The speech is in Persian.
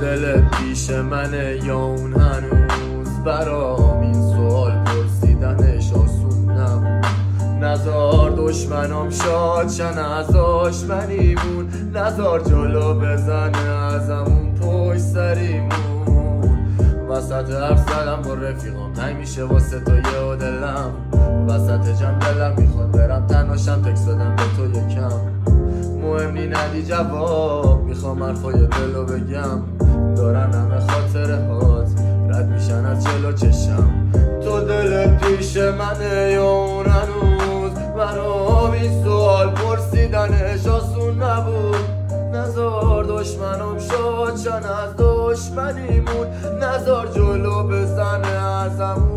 دلت پیش منه یا اون هنوز برام این سوال پرسیدنش آسون نبود. نزار دشمنام شاد شن از آشمنیمون، نزار جلو بزنه ازمون پشت سریمون. وسط حرف زدم با رفیقام تنگ میشه واسه تو یه دلم، وسط جمع دلم میخواد برم تنهاشم تکس بدم به تو یکم. مهم نی ندی جواب، میخوام حرفای دلو بگم، دارن همه خاطره هات رد میشن از جلو چشم. تو دلت پیش منه یا اون هنوز برام این سوال پرسیدنش آسون نبود. نزار دشمنم شاد شن از دشمنیمون، نزار جلو بزنه ازمون